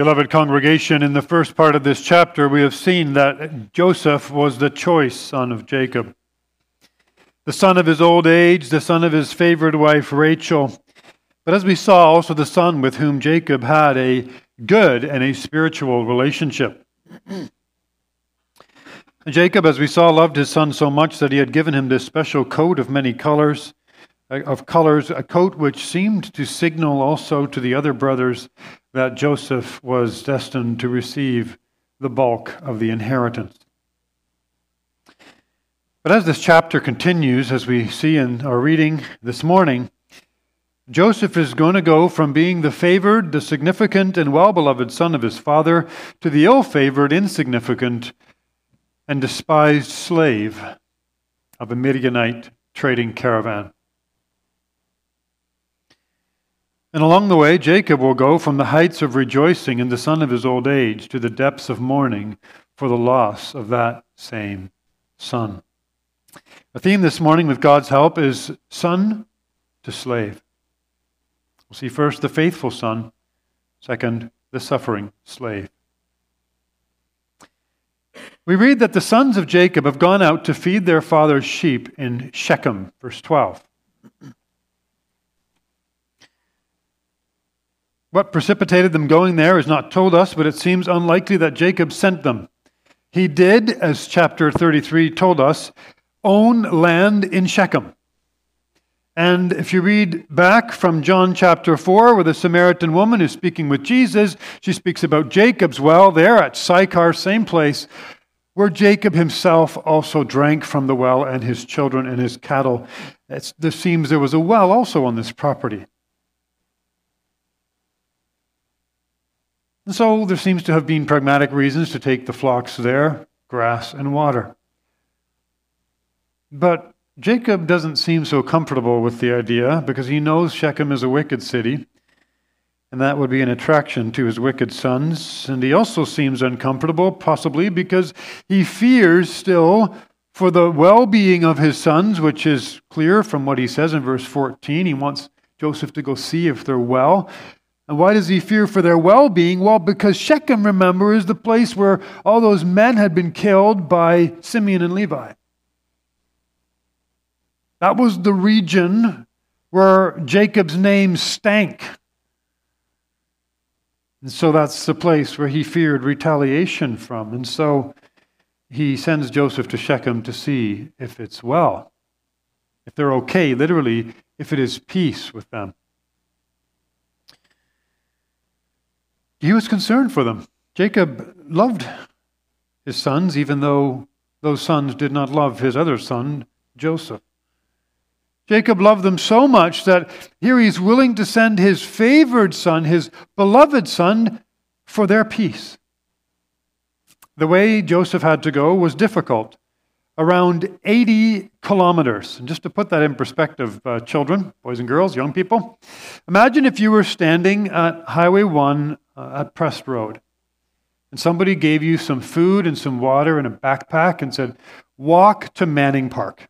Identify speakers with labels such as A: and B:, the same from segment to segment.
A: Beloved congregation, in the first part of this chapter, we have seen that Joseph was the choice son of Jacob, the son of his old age, the son of his favored wife Rachel, but as we saw, also the son with whom Jacob had a good and a spiritual relationship. Jacob, as we saw, loved his son so much that he had given him this special coat of many colors, a coat which seemed to signal also to the other brothers that Joseph was destined to receive the bulk of the inheritance. But as this chapter continues, as we see in our reading this morning, Joseph is going to go from being the favored, the significant, and well-beloved son of his father to the ill-favored, insignificant, and despised slave of a Midianite trading caravan. And along the way, Jacob will go from the heights of rejoicing in the son of his old age to the depths of mourning for the loss of that same son. The theme this morning, with God's help, is son to slave. We'll see first the faithful son, second, the suffering slave. We read that the sons of Jacob have gone out to feed their father's sheep in Shechem, verse 12. What precipitated them going there is not told us, but it seems unlikely that Jacob sent them. He did, as chapter 33 told us, own land in Shechem. And if you read back from John chapter 4, where the Samaritan woman is speaking with Jesus, she speaks about Jacob's well there at Sychar, same place, where Jacob himself also drank from the well, and his children and his cattle. There seems there was a well also on this property. And so there seems to have been pragmatic reasons to take the flocks there, grass and water. But Jacob doesn't seem so comfortable with the idea because he knows Shechem is a wicked city, and that would be an attraction to his wicked sons. And he also seems uncomfortable, possibly because he fears still for the well-being of his sons, which is clear from what he says in verse 14. He wants Joseph to go see if they're well. And why does he fear for their well-being? Well, because Shechem, remember, is the place where all those men had been killed by Simeon and Levi. That was the region where Jacob's name stank. And so that's the place where he feared retaliation from. And so he sends Joseph to Shechem to see if it's well, if they're okay, literally, if it is peace with them. He was concerned for them. Jacob loved his sons, even though those sons did not love his other son, Joseph. Jacob loved them so much that here he's willing to send his favored son, his beloved son, for their peace. The way Joseph had to go was difficult, around 80 kilometers. And just to put that in perspective, children, boys and girls, young people, imagine if you were standing at Highway 1 at Prest Road, and somebody gave you some food and some water and a backpack and said, walk to Manning Park.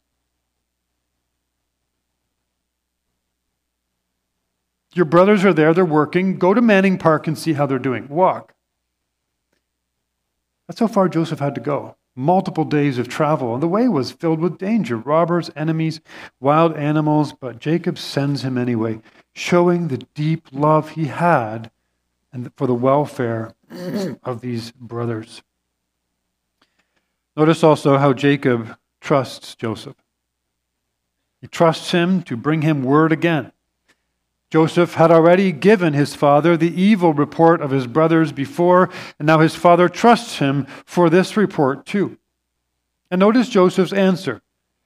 A: Your brothers are there, they're working. Go to Manning Park and see how they're doing. Walk. That's how far Joseph had to go. Multiple days of travel. And the way was filled with danger. Robbers, enemies, wild animals. But Jacob sends him anyway, showing the deep love he had and for the welfare of these brothers. Notice also how Jacob trusts Joseph. He trusts him to bring him word again. Joseph had already given his father the evil report of his brothers before, and now his father trusts him for this report too. And notice Joseph's answer.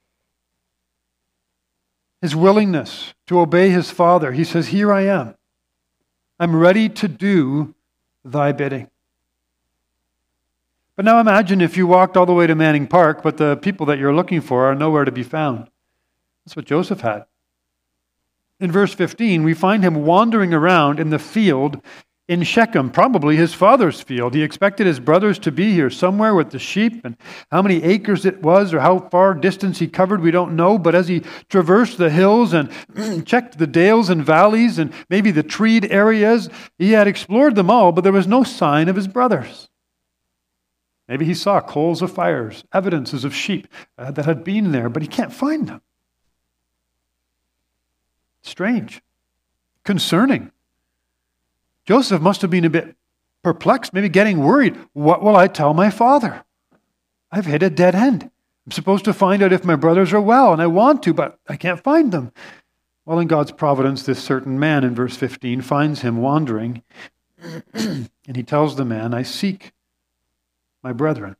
A: His willingness to obey his father. He says, here I am. I'm ready to do thy bidding. But now imagine if you walked all the way to Manning Park, but the people that you're looking for are nowhere to be found. That's what Joseph had. In verse 15, we find him wandering around in the field in Shechem, probably his father's field. He expected his brothers to be here somewhere with the sheep, and how many acres it was or how far distance he covered, we don't know. But as he traversed the hills and checked the dales and valleys and maybe the treed areas, he had explored them all, but there was no sign of his brothers. Maybe he saw coals of fires, evidences of sheep that had been there, but he can't find them. Strange. Concerning. Joseph must have been a bit perplexed, maybe getting worried. What will I tell my father? I've hit a dead end. I'm supposed to find out if my brothers are well, and I want to, but I can't find them. Well, in God's providence, this certain man in verse 15 finds him wandering, and he tells the man, I seek my brethren.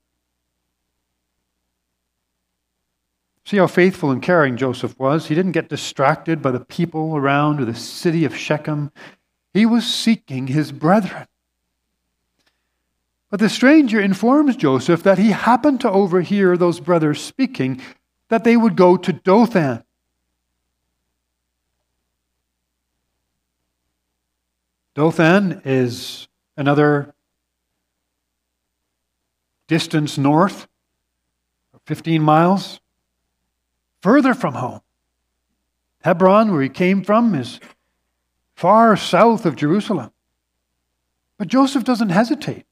A: See how faithful and caring Joseph was. He didn't get distracted by the people around or the city of Shechem. He was seeking his brethren. But the stranger informs Joseph that he happened to overhear those brothers speaking that they would go to Dothan. Dothan is another distance north, 15 miles, further from home. Hebron, where he came from, is far south of Jerusalem. But Joseph doesn't hesitate.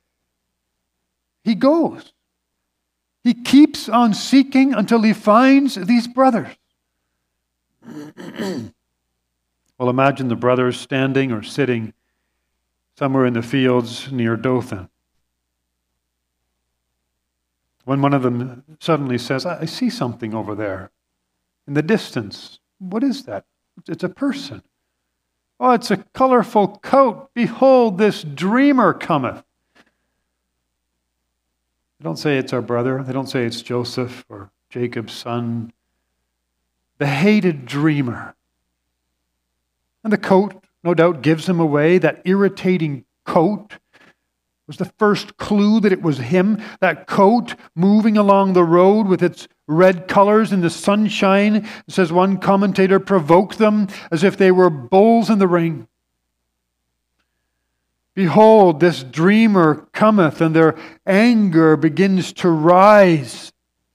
A: He goes. He keeps on seeking until he finds these brothers. Well, imagine the brothers standing or sitting somewhere in the fields near Dothan. When one of them suddenly says, I see something over there in the distance. What is that? It's a person. Oh, it's a colorful coat. Behold, this dreamer cometh. They don't say it's our brother. They don't say it's Joseph or Jacob's son. The hated dreamer. And the coat, no doubt, gives him away. That irritating coat was the first clue that it was him. That coat moving along the road with its red colors in the sunshine, says one commentator, provoked them as if they were bulls in the ring. Behold, this dreamer cometh, and their anger begins to rise.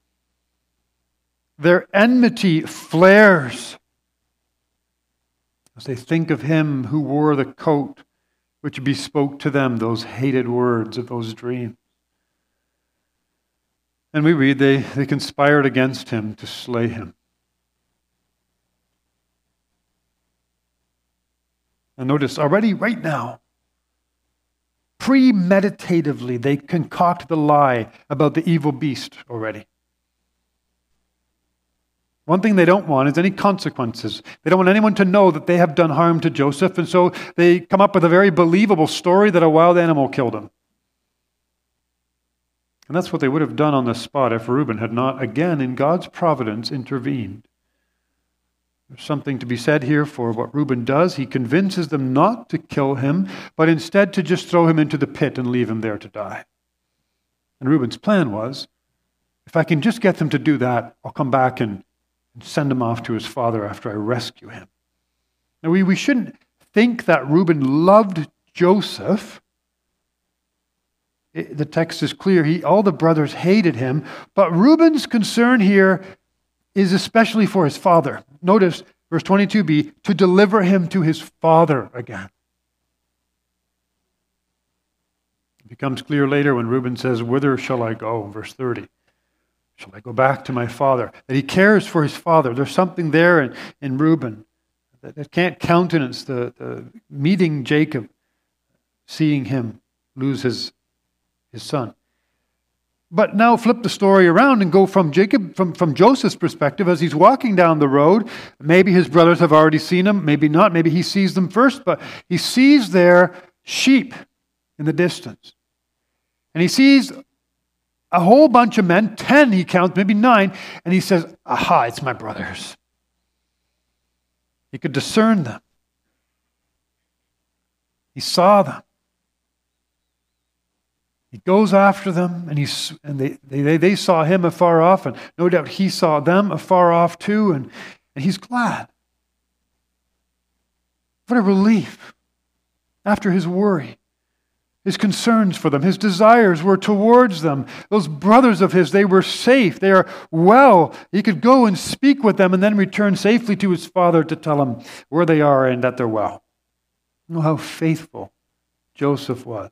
A: Their enmity flares as they think of him who wore the coat which bespoke to them those hated words of those dreams. And we read they conspired against him to slay him. And notice already right now, premeditatively, they concoct the lie about the evil beast already. One thing they don't want is any consequences. They don't want anyone to know that they have done harm to Joseph, and so they come up with a very believable story that a wild animal killed him. And that's what they would have done on the spot if Reuben had not, again, in God's providence, intervened. There's something to be said here for what Reuben does. He convinces them not to kill him, but instead to just throw him into the pit and leave him there to die. And Reuben's plan was, if I can just get them to do that, I'll come back and send him off to his father after I rescue him. Now, we shouldn't think that Reuben loved Joseph. The text is clear. All the brothers hated him. But Reuben's concern here is especially for his father. Notice verse 22b, to deliver him to his father again. It becomes clear later when Reuben says, whither shall I go? Verse 30. Shall I go back to my father? That he cares for his father. There's something there in Reuben that can't countenance the meeting Jacob, seeing him lose his son. But now flip the story around and go from Joseph's perspective as he's walking down the road. Maybe his brothers have already seen him, maybe not. Maybe he sees them first, but he sees their sheep in the distance. And he sees a whole bunch of men, 10 he counts, maybe 9, and he says, aha, it's my brothers. He could discern them. He saw them. He goes after them, and they saw him afar off, and no doubt he saw them afar off too, and he's glad. What a relief. after his worry, his concerns for them, his desires were towards them. Those brothers of his, they were safe. They are well. He could go and speak with them and then return safely to his father to tell him where they are and that they're well. You know how faithful Joseph was.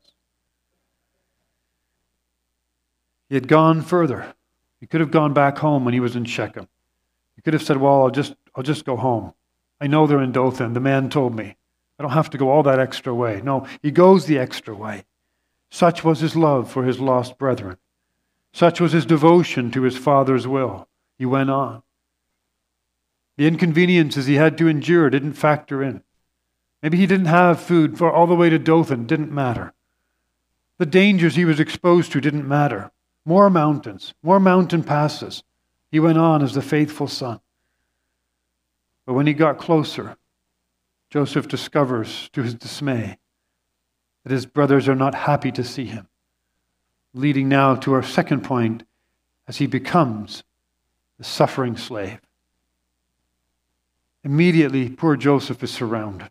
A: He had gone further. He could have gone back home when he was in Shechem. He could have said, well, I'll just go home. I know they're in Dothan. The man told me. I don't have to go all that extra way. No, he goes the extra way. Such was his love for his lost brethren. Such was his devotion to his father's will. He went on. The inconveniences he had to endure didn't factor in. Maybe he didn't have food for all the way to Dothan. Didn't matter. The dangers he was exposed to didn't matter. More mountains, more mountain passes. He went on as the faithful son. But when he got closer, Joseph discovers to his dismay that his brothers are not happy to see him. Leading now to our second point, as he becomes the suffering slave. Immediately, poor Joseph is surrounded.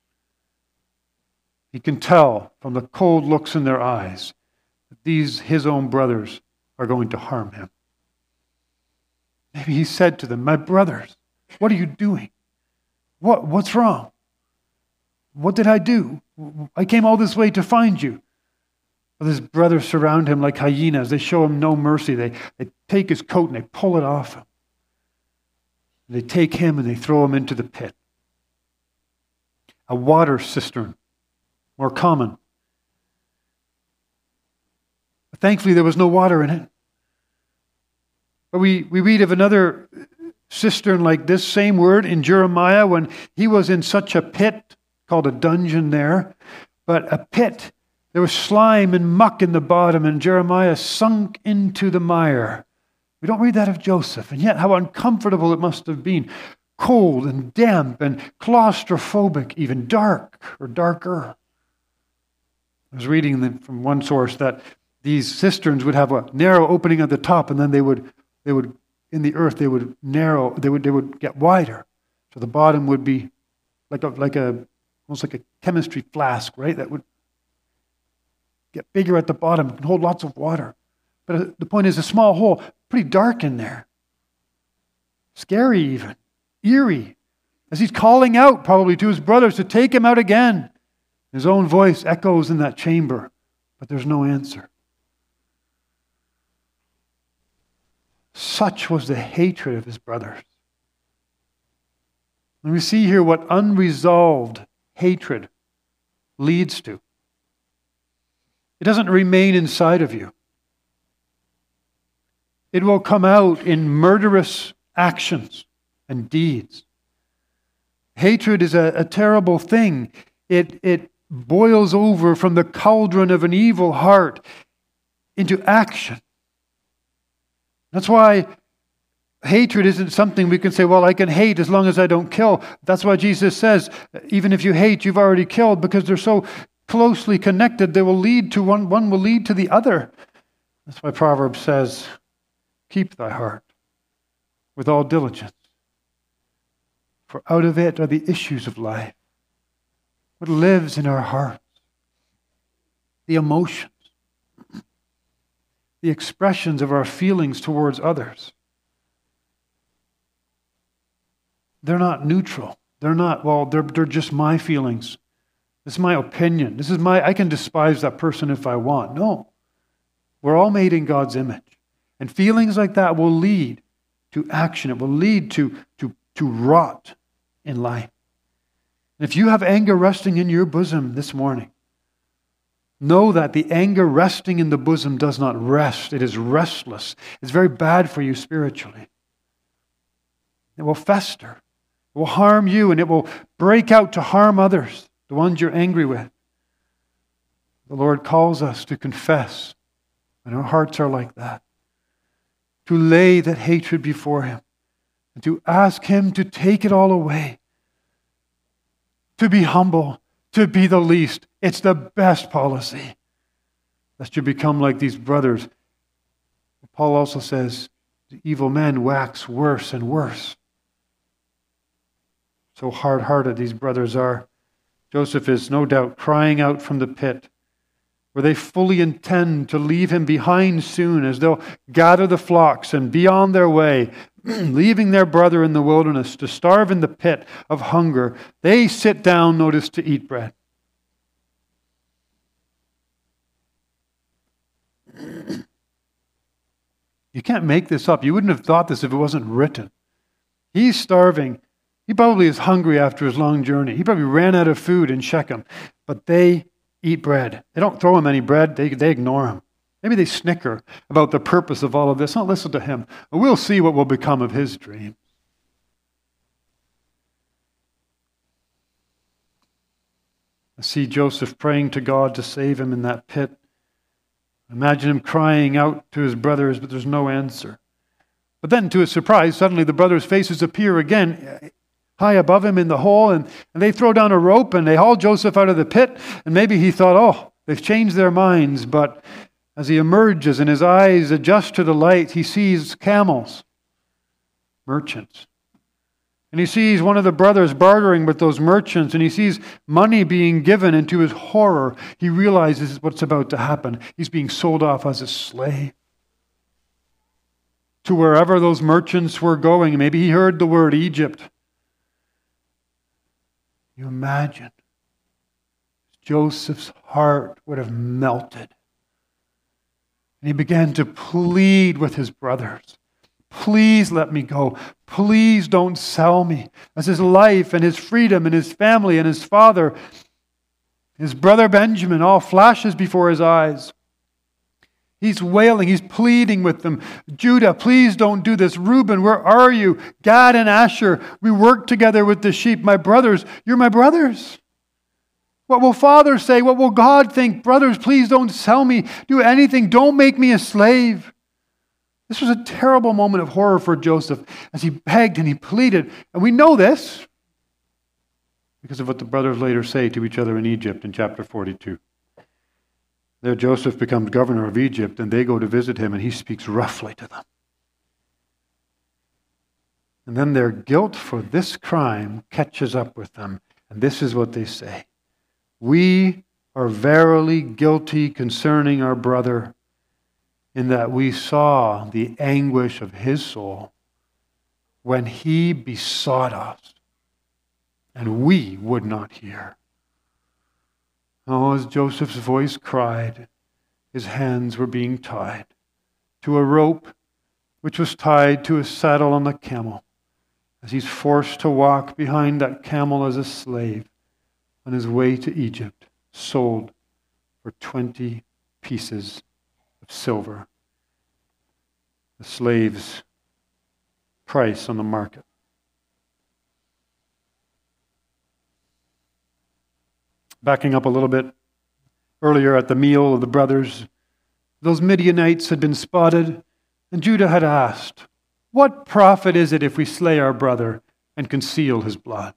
A: He can tell from the cold looks in their eyes that these, his own brothers, are going to harm him. Maybe he said to them, my brothers, what are you doing? What's wrong? What did I do? I came all this way to find you. But his brothers surround him like hyenas. They show him no mercy. They take his coat and they pull it off him. They take him and they throw him into the pit. A water cistern, more common. But thankfully there was no water in it. But we read of another cistern like this, same word in Jeremiah, when he was in such a pit, called a dungeon there, but a pit. There was slime and muck in the bottom, and Jeremiah sunk into the mire. We don't read that of Joseph, and yet how uncomfortable it must have been. Cold and damp and claustrophobic, even dark or darker. I was reading from one source that these cisterns would have a narrow opening at the top, and then they would in the earth they would narrow. They would get wider, so the bottom would be almost like a chemistry flask, right? That would get bigger at the bottom and hold lots of water. But the point is, a small hole, pretty dark in there, scary even, eerie, as he's calling out probably to his brothers to take him out again. His own voice echoes in that chamber, but there's no answer. Such was the hatred of his brothers. And we see here what unresolved hatred leads to. It doesn't remain inside of you. It will come out in murderous actions and deeds. Hatred is a terrible thing. It boils over from the cauldron of an evil heart into action. That's why hatred isn't something we can say, well, I can hate as long as I don't kill. That's why Jesus says, even if you hate, you've already killed, because they're so closely connected, they will lead to one will lead to the other. That's why Proverbs says, keep thy heart with all diligence, for out of it are the issues of life. What lives in our hearts, the emotions, the expressions of our feelings towards others. They're not neutral. They're not, well, they're just my feelings. This is my opinion. I can despise that person if I want. No. We're all made in God's image. And feelings like that will lead to action. It will lead to rot in life. And if you have anger resting in your bosom this morning, know that the anger resting in the bosom does not rest. It is restless. It's very bad for you spiritually. It will fester. It will harm you, and it will break out to harm others, the ones you're angry with. The Lord calls us to confess when our hearts are like that, to lay that hatred before Him, and to ask Him to take it all away, to be humble, to be the least. It's the best policy, lest you become like these brothers. Paul also says, the evil men wax worse and worse. So hard-hearted these brothers are. Joseph is no doubt crying out from the pit, where they fully intend to leave him behind soon as they'll gather the flocks and be on their way, leaving their brother in the wilderness to starve in the pit of hunger. They sit down, notice, to eat bread. You can't make this up. You wouldn't have thought this if it wasn't written. He's starving. He probably is hungry after his long journey. He probably ran out of food in Shechem. But they eat bread. They don't throw him any bread. They ignore him. Maybe they snicker about the purpose of all of this. Don't listen to him. We'll see what will become of his dream. I see Joseph praying to God to save him in that pit. Imagine him crying out to his brothers, but there's no answer. But then, to his surprise, suddenly the brothers' faces appear again high above him in the hole, and they throw down a rope and they haul Joseph out of the pit. And maybe he thought, oh, they've changed their minds. But as he emerges and his eyes adjust to the light, he sees camels, merchants. And he sees one of the brothers bartering with those merchants, and he sees money being given, and to his horror, he realizes what's about to happen. He's being sold off as a slave to wherever those merchants were going. Maybe he heard the word Egypt. You imagine Joseph's heart would have melted. And he began to plead with his brothers. Please let me go. Please don't sell me. As his life and his freedom and his family and his father, his brother Benjamin, all flashes before his eyes. He's wailing. He's pleading with them. Judah, please don't do this. Reuben, where are you? Gad and Asher, we work together with the sheep. My brothers, you're my brothers. What will Father say? What will God think? Brothers, please don't sell me. Do anything. Don't make me a slave. This was a terrible moment of horror for Joseph as he begged and he pleaded. And we know this because of what the brothers later say to each other in Egypt in chapter 42. There Joseph becomes governor of Egypt, and they go to visit him, and he speaks roughly to them. And then their guilt for this crime catches up with them, and this is what they say. We are verily guilty concerning our brother, in that we saw the anguish of his soul when he besought us, and we would not hear. Oh, as Joseph's voice cried, his hands were being tied to a rope which was tied to a saddle on the camel, as he's forced to walk behind that camel as a slave on his way to Egypt, sold for 20 pieces of silver, the slave's price on the market. Backing up a little bit, earlier at the meal of the brothers, those Midianites had been spotted, and Judah had asked, what profit is it if we slay our brother and conceal his blood?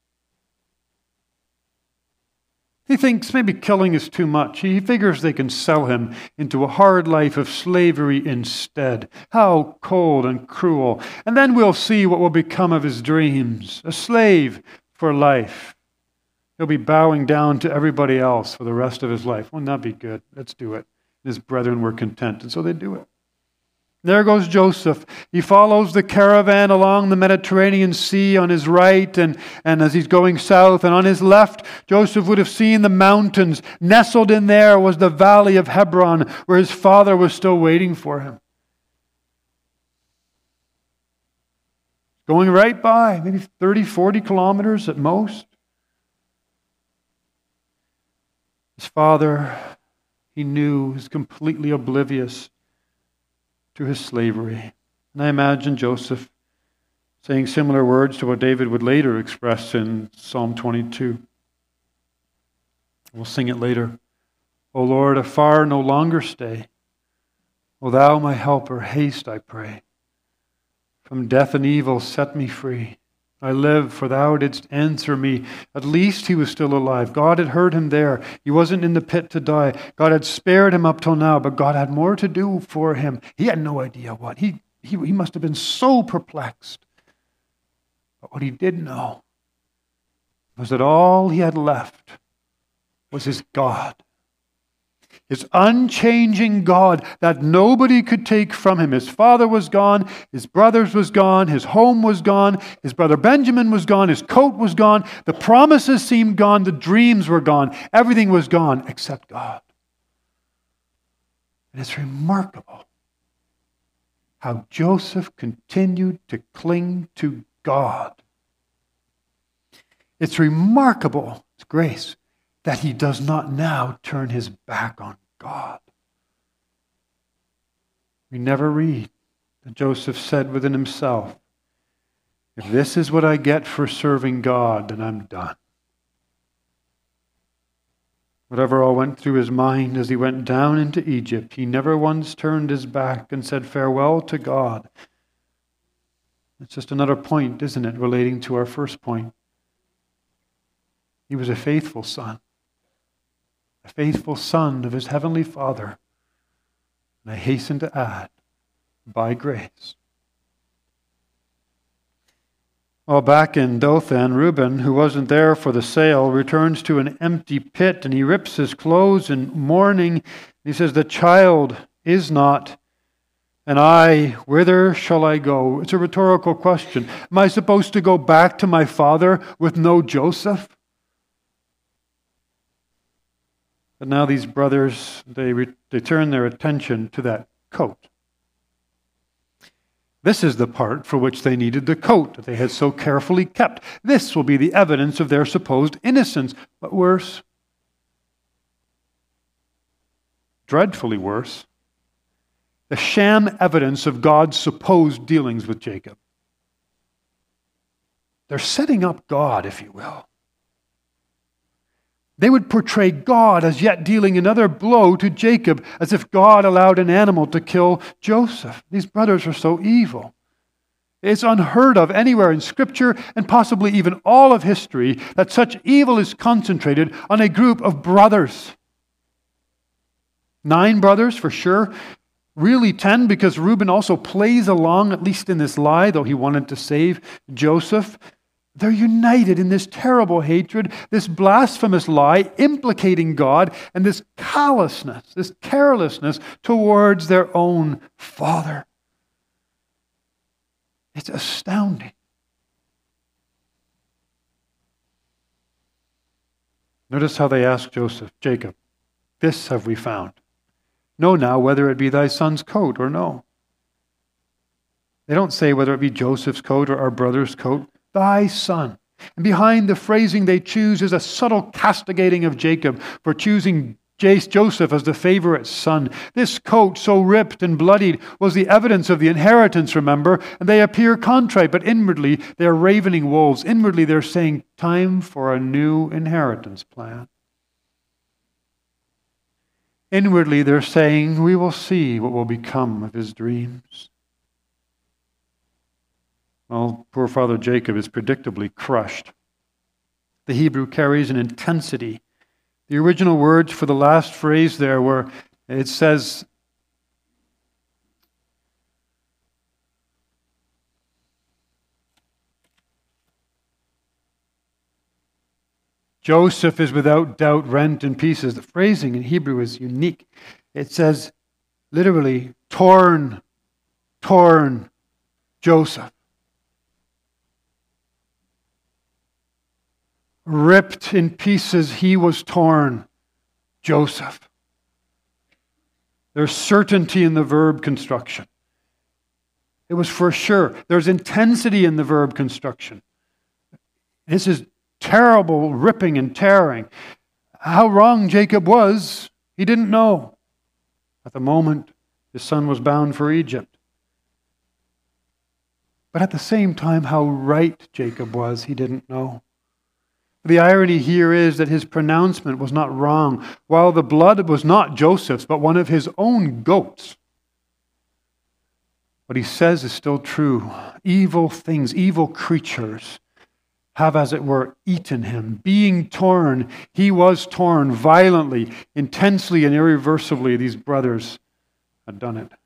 A: He thinks maybe killing is too much. He figures they can sell him into a hard life of slavery instead. How cold and cruel. And then we'll see what will become of his dreams. A slave for life. He'll be bowing down to everybody else for the rest of his life. Wouldn't that be good? Let's do it. His brethren were content, and so they do it. There goes Joseph. He follows the caravan along the Mediterranean Sea on his right, and as he's going south, and on his left, Joseph would have seen the mountains. Nestled in there was the valley of Hebron, where his father was still waiting for him. Going right by, maybe 30, 40 kilometers at most. His father, he knew, was completely oblivious to his slavery. And I imagine Joseph saying similar words to what David would later express in Psalm 22. We'll sing it later. O Lord, afar no longer stay. O thou my helper, haste, I pray. From death and evil set me free. I live, for thou didst answer me. At least he was still alive. God had heard him there. He wasn't in the pit to die. God had spared him up till now, but God had more to do for him. He had no idea what. He must have been so perplexed. But what he did know was that all he had left was his God. His unchanging God that nobody could take from him. His father was gone, his brothers was gone, his home was gone, his brother Benjamin was gone, his coat was gone, the promises seemed gone, the dreams were gone, everything was gone except God. And it's remarkable how Joseph continued to cling to God. It's remarkable, it's grace, that he does not now turn his back on God. We never read that Joseph said within himself, if this is what I get for serving God, then I'm done. Whatever all went through his mind as he went down into Egypt, he never once turned his back and said farewell to God. It's just another point, isn't it, relating to our first point. He was a faithful son of his heavenly Father. And I hasten to add, by grace. Well, back in Dothan, Reuben, who wasn't there for the sale, returns to an empty pit, and he rips his clothes in mourning. He says, the child is not, and I, whither shall I go? It's a rhetorical question. Am I supposed to go back to my father with no Joseph? But now these brothers, they turn their attention to that coat. This is the part for which they needed the coat that they had so carefully kept. This will be the evidence of their supposed innocence. But worse, dreadfully worse, the sham evidence of God's supposed dealings with Jacob. They're setting up God, if you will. They would portray God as yet dealing another blow to Jacob, as if God allowed an animal to kill Joseph. These brothers are so evil. It's unheard of anywhere in Scripture, and possibly even all of history, that such evil is concentrated on a group of brothers. 9 brothers for sure. Really 10, because Reuben also plays along, at least in this lie, though he wanted to save Joseph. They're united in this terrible hatred, this blasphemous lie implicating God, and this callousness, this carelessness towards their own father. It's astounding. Notice how they ask Jacob, this have we found. Know now whether it be thy son's coat or no. They don't say whether it be Joseph's coat or our brother's coat. Thy son. And behind the phrasing they choose is a subtle castigating of Jacob for choosing Joseph as the favorite son. This coat, so ripped and bloodied, was the evidence of the inheritance, remember? And they appear contrite, but inwardly they're ravening wolves. Inwardly they're saying, time for a new inheritance plan. Inwardly they're saying, we will see what will become of his dreams. Well, poor Father Jacob is predictably crushed. The Hebrew carries an intensity. The original words for the last phrase there were, it says, Joseph is without doubt rent in pieces. The phrasing in Hebrew is unique. It says, literally, torn Joseph. Ripped in pieces, he was torn, Joseph. There's certainty in the verb construction. It was for sure. There's intensity in the verb construction. This is terrible ripping and tearing. How wrong Jacob was, he didn't know. At the moment, his son was bound for Egypt. But at the same time, how right Jacob was, he didn't know. The irony here is that his pronouncement was not wrong. While the blood was not Joseph's, but one of his own goats, what he says is still true. Evil things, evil creatures have, as it were, eaten him. Being torn, he was torn violently, intensely, and irreversibly. These brothers had done it.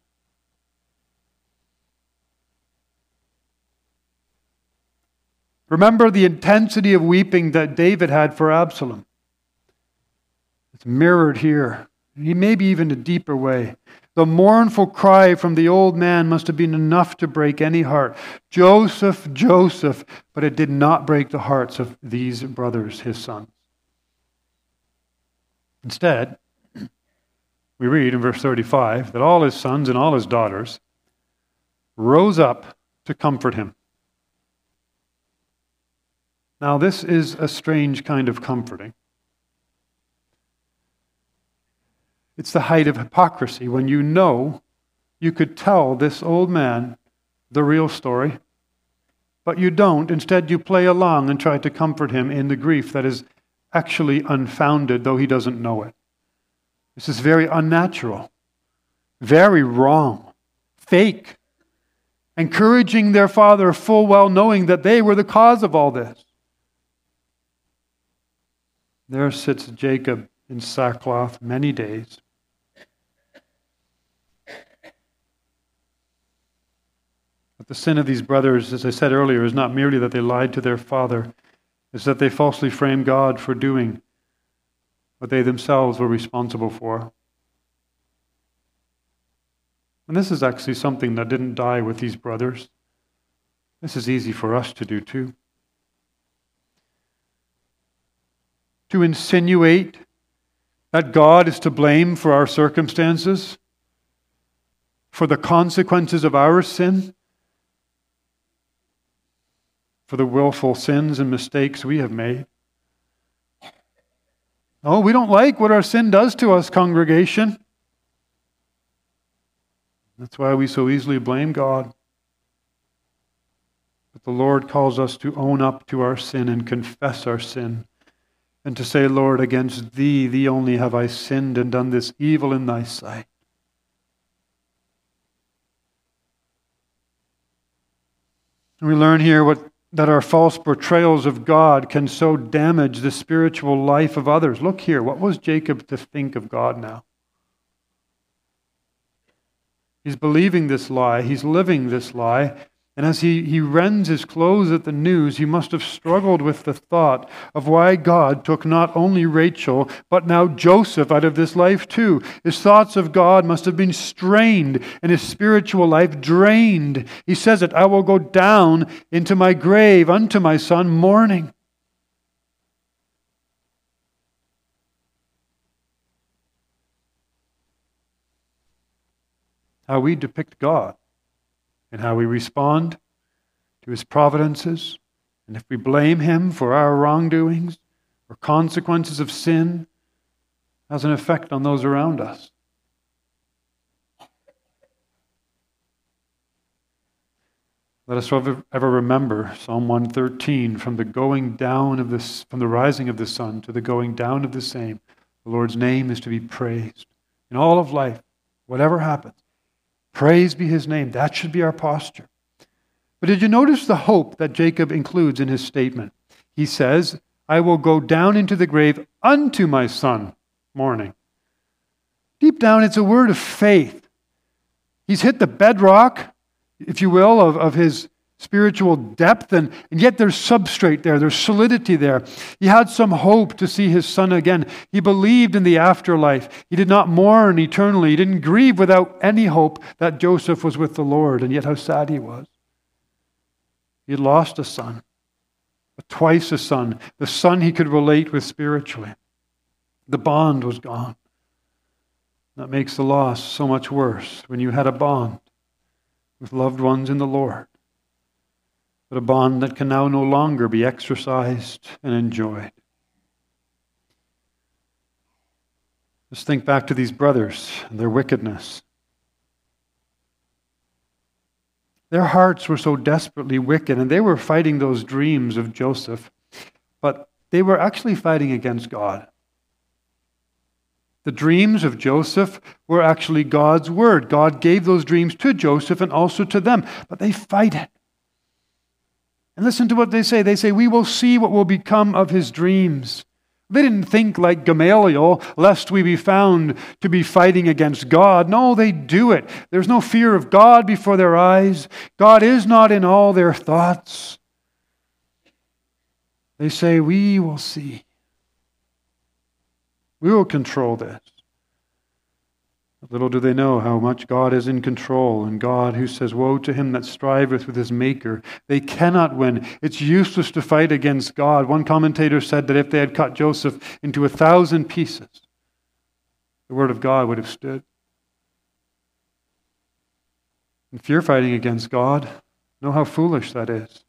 A: Remember the intensity of weeping that David had for Absalom. It's mirrored here, maybe even a deeper way. The mournful cry from the old man must have been enough to break any heart. Joseph, Joseph, but it did not break the hearts of these brothers, his sons. Instead, we read in verse 35 that all his sons and all his daughters rose up to comfort him. Now, this is a strange kind of comforting. It's the height of hypocrisy when you know you could tell this old man the real story, but you don't. Instead, you play along and try to comfort him in the grief that is actually unfounded, though he doesn't know it. This is very unnatural, very wrong, fake, encouraging their father full well knowing that they were the cause of all this. There sits Jacob in sackcloth many days. But the sin of these brothers, as I said earlier, is not merely that they lied to their father, it's that they falsely framed God for doing what they themselves were responsible for. And this is actually something that didn't die with these brothers. This is easy for us to do too. To insinuate that God is to blame for our circumstances, for the consequences of our sin, for the willful sins and mistakes we have made. Oh, we don't like what our sin does to us, congregation. That's why we so easily blame God. But the Lord calls us to own up to our sin and confess our sin, and to say, Lord, against Thee, Thee only have I sinned and done this evil in Thy sight. And we learn here that our false portrayals of God can so damage the spiritual life of others. Look here, what was Jacob to think of God now? He's believing this lie, he's living this lie, and as he rends his clothes at the news, he must have struggled with the thought of why God took not only Rachel, but now Joseph out of this life too. His thoughts of God must have been strained and his spiritual life drained. He says it, I will go down into my grave unto my son mourning. How we depict God and how we respond to His providences, and if we blame Him for our wrongdoings or consequences of sin, has an effect on those around us. Let us ever remember Psalm 113, from the rising of the sun to the going down of the same. The Lord's name is to be praised. In all of life, whatever happens, praise be His name. That should be our posture. But did you notice the hope that Jacob includes in his statement? He says, I will go down into the grave unto my son mourning. Deep down, it's a word of faith. He's hit the bedrock, if you will, of his spiritual depth, and yet there's substrate there, there's solidity there. He had some hope to see his son again. He believed in the afterlife. He did not mourn eternally. He didn't grieve without any hope that Joseph was with the Lord, and yet how sad he was. He had lost a son, twice a son, the son he could relate with spiritually. The bond was gone. That makes the loss so much worse when you had a bond with loved ones in the Lord, but a bond that can now no longer be exercised and enjoyed. Let's think back to these brothers and their wickedness. Their hearts were so desperately wicked, and they were fighting those dreams of Joseph, but they were actually fighting against God. The dreams of Joseph were actually God's word. God gave those dreams to Joseph and also to them, but they fight it. And listen to what they say. They say, we will see what will become of his dreams. They didn't think like Gamaliel, lest we be found to be fighting against God. No, they do it. There's no fear of God before their eyes. God is not in all their thoughts. They say, we will see. We will control this. Little do they know how much God is in control, and God who says, woe to him that striveth with his maker. They cannot win. It's useless to fight against God. One commentator said that if they had cut Joseph into 1,000 pieces, the word of God would have stood. If you're fighting against God, know how foolish that is.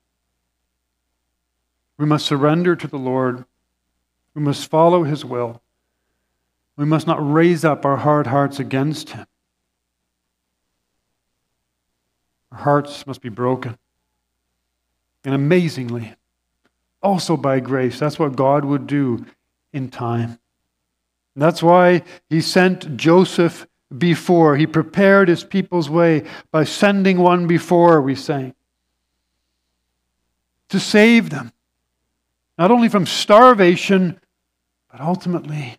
A: We must surrender to the Lord. We must follow his will. We must not raise up our hard hearts against him. Our hearts must be broken. And amazingly, also by grace, that's what God would do in time. And that's why he sent Joseph before. He prepared his people's way by sending one before, we sang, to save them, not only from starvation, but ultimately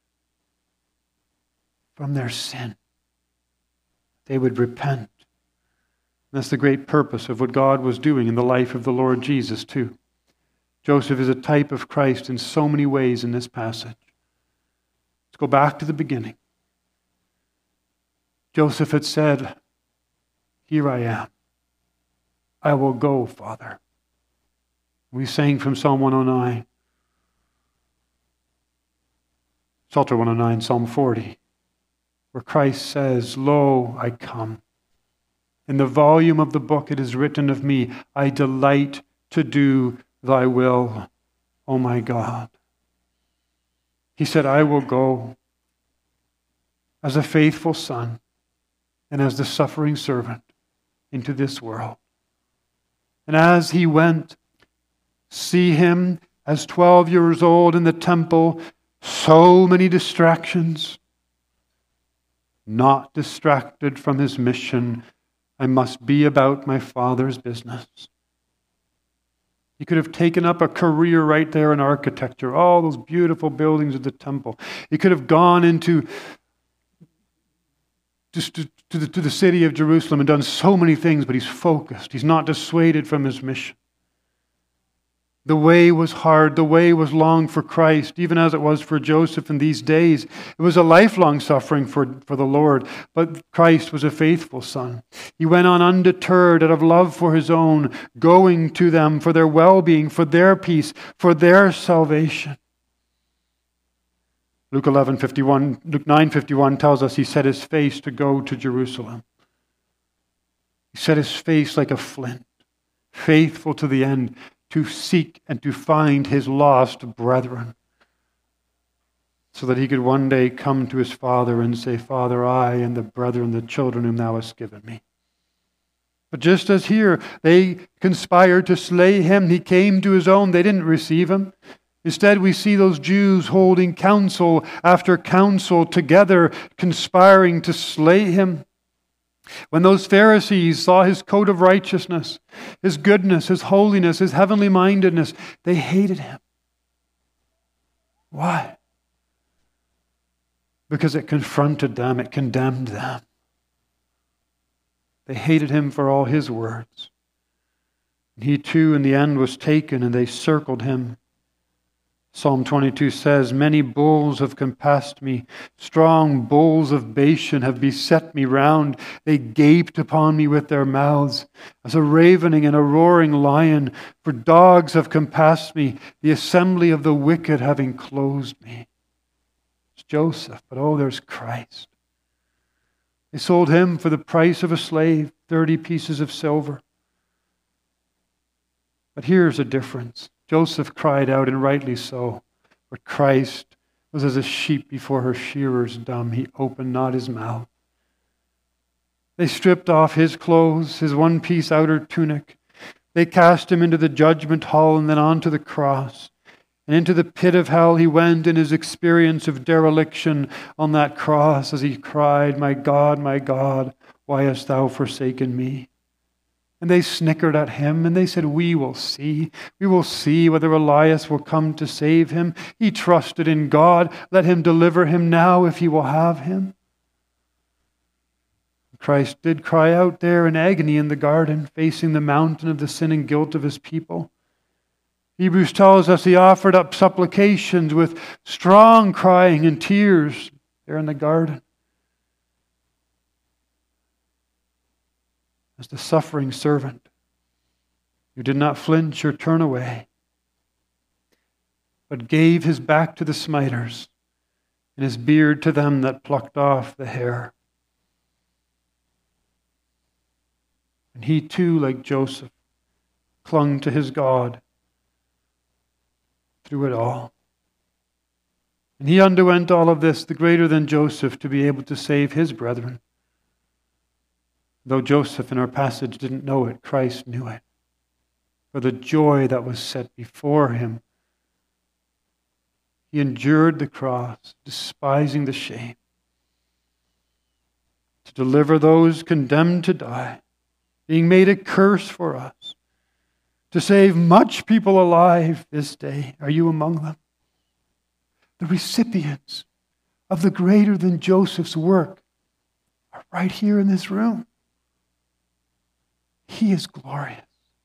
A: from their sin. They would repent. That's the great purpose of what God was doing in the life of the Lord Jesus too. Joseph is a type of Christ in so many ways in this passage. Let's go back to the beginning. Joseph had said, here I am. I will go, Father. We sang from Psalm 109. Psalter 109, Psalm 40. Where Christ says, lo, I come. In the volume of the book it is written of me, I delight to do thy will, O my God. He said, I will go as a faithful son and as the suffering servant into this world. And as he went, see him as 12 years old in the temple, so many distractions. Not distracted from his mission. I must be about my Father's business. He could have taken up a career right there in architecture, all those beautiful buildings of the temple. He could have gone into to the city of Jerusalem and done so many things, but he's focused. He's not dissuaded from his mission. The way was hard. The way was long for Christ, even as it was for Joseph in these days. It was a lifelong suffering for the Lord, but Christ was a faithful son. He went on undeterred out of love for his own, going to them for their well-being, for their peace, for their salvation. Luke 9:51 tells us he set his face to go to Jerusalem. He set his face like a flint, faithful to the end, to seek and to find his lost brethren, so that he could one day come to his Father and say, Father, I and the brethren, the children whom thou hast given me. But just as here they conspired to slay him, he came to his own. They didn't receive him. Instead, we see those Jews holding counsel after counsel together, conspiring to slay him. When those Pharisees saw his coat of righteousness, his goodness, his holiness, his heavenly mindedness, they hated him. Why? Because it confronted them, it condemned them. They hated him for all his words. And he too in the end was taken, and they circled him. Psalm 22 says, many bulls have compassed me. Strong bulls of Bashan have beset me round. They gaped upon me with their mouths, as a ravening and a roaring lion. For dogs have compassed me, the assembly of the wicked have enclosed me. It's Joseph, but oh, there's Christ. They sold him for the price of a slave, 30 pieces of silver. But here's a difference. Joseph cried out, and rightly so. But Christ was as a sheep before her shearers dumb. He opened not his mouth. They stripped off his clothes, his one-piece outer tunic. They cast him into the judgment hall and then onto the cross. And into the pit of hell he went in his experience of dereliction on that cross as he cried, my God, why hast thou forsaken me? And they snickered at him, and they said, we will see whether Elias will come to save him. He trusted in God. Let him deliver him now if he will have him. Christ did cry out there in agony in the garden, facing the mountain of the sin and guilt of his people. Hebrews tells us he offered up supplications with strong crying and tears there in the garden. As the suffering servant who did not flinch or turn away, but gave his back to the smiters and his beard to them that plucked off the hair. And he too, like Joseph, clung to his God through it all. And he underwent all of this, the greater than Joseph, to be able to save his brethren. Though Joseph in our passage didn't know it, Christ knew it. For the joy that was set before him, he endured the cross, despising the shame, to deliver those condemned to die, being made a curse for us, to save much people alive this day. Are you among them? The recipients of the greater than Joseph's work are right here in this room. He is glorious.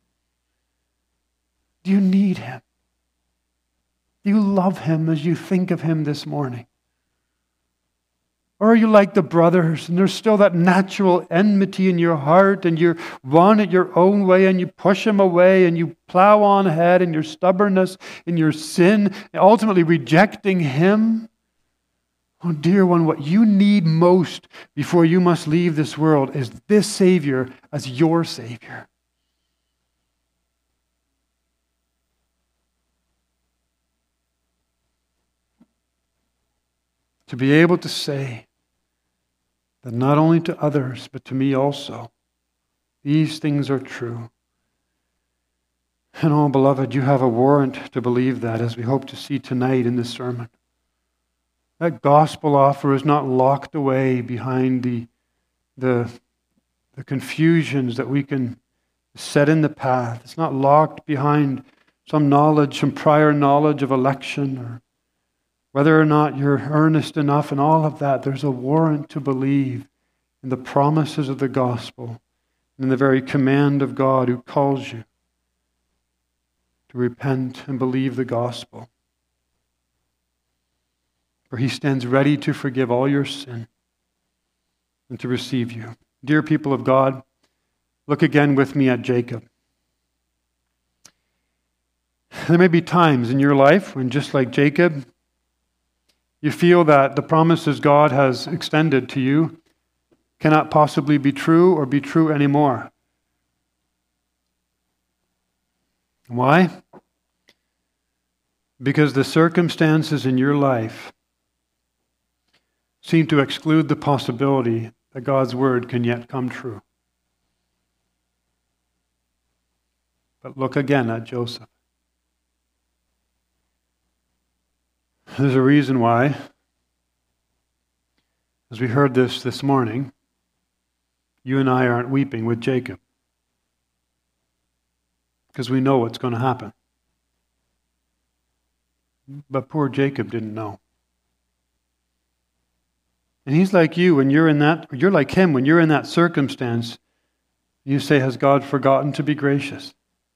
A: Do you need him? Do you love him as you think of him this morning? Or are you like the brothers and there's still that natural enmity in your heart and you run it your own way and you push him away and you plow on ahead in your stubbornness, in your sin, ultimately rejecting him? Oh, dear one, what you need most before you must leave this world is this Savior as your Savior. To be able to say that not only to others, but to me also, these things are true. And oh, beloved, you have a warrant to believe that, as we hope to see tonight in this sermon. That gospel offer is not locked away behind the confusions that we can set in the path. It's not locked behind some knowledge, some prior knowledge of election, or whether or not you're earnest enough and all of that. There's a warrant to believe in the promises of the gospel and in the very command of God who calls you to repent and believe the gospel. For he stands ready to forgive all your sin and to receive you. Dear people of God, look again with me at Jacob. There may be times in your life when, just like Jacob, you feel that the promises God has extended to you cannot possibly be true or be true anymore. Why? Because the circumstances in your life seem to exclude the possibility that God's word can yet come true. But look again at Joseph. There's a reason why, as we heard this morning, you and I aren't weeping with Jacob. Because we know what's going to happen. But poor Jacob didn't know. And he's like you when you're like him when you're in that circumstance. You say, has God forgotten to be gracious?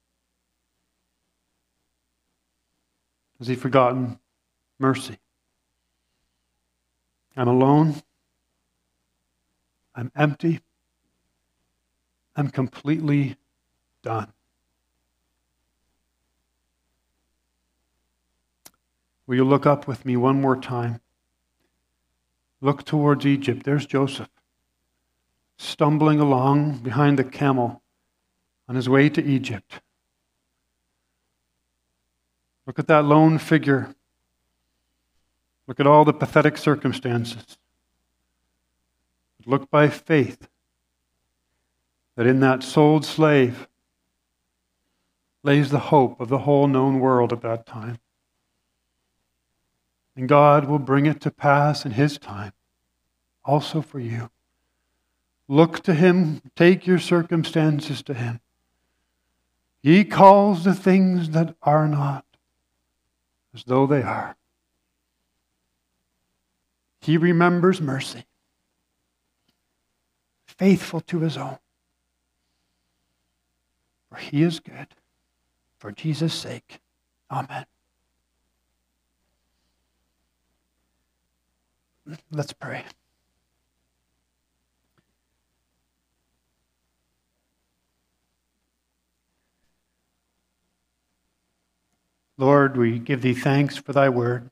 A: Has he forgotten mercy? I'm alone. I'm empty. I'm completely done. Will you look up with me one more time? Look towards Egypt. There's Joseph, stumbling along behind the camel on his way to Egypt. Look at that lone figure. Look at all the pathetic circumstances. Look by faith that in that sold slave lays the hope of the whole known world at that time. And God will bring it to pass in his time, also for you. Look to him, take your circumstances to him. He calls the things that are not as though they are. He remembers mercy, faithful to his own. For he is good, for Jesus' sake. Amen. Let's pray. Lord, we give thee thanks for thy word,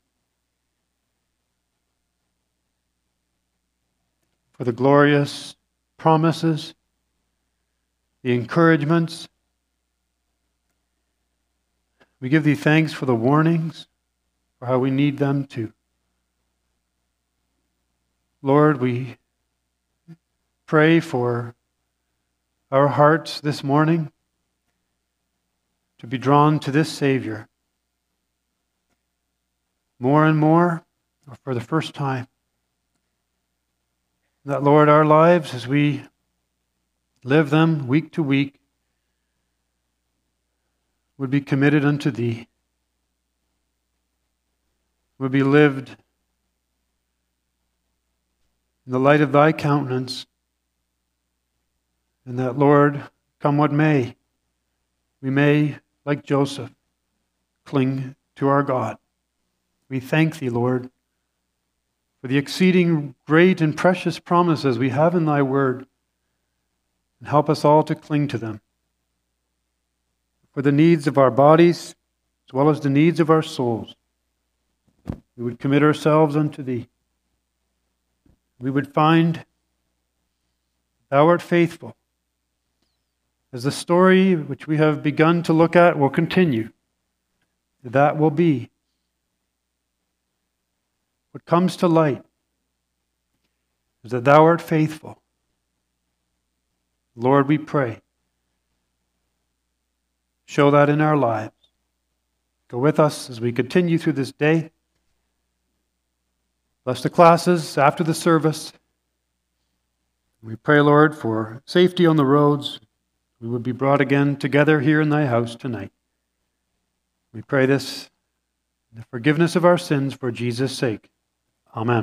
A: for the glorious promises, the encouragements. We give thee thanks for the warnings, for how we need them too. Lord, we pray for our hearts this morning to be drawn to this Savior more and more, or for the first time. That, Lord, our lives, as we live them week to week, would be committed unto Thee, would be lived in the light of Thy countenance, and that, Lord, come what may, we may, like Joseph, cling to our God. We thank Thee, Lord, for the exceeding great and precious promises we have in Thy word, and help us all to cling to them. For the needs of our bodies, as well as the needs of our souls, we would commit ourselves unto Thee. We would find Thou art faithful. As the story which we have begun to look at will continue, that will be what comes to light, is that Thou art faithful. Lord, we pray, show that in our lives. Go with us as we continue through this day. Bless the classes after the service. We pray, Lord, for safety on the roads. We would be brought again together here in Thy house tonight. We pray this in the forgiveness of our sins for Jesus' sake. Amen.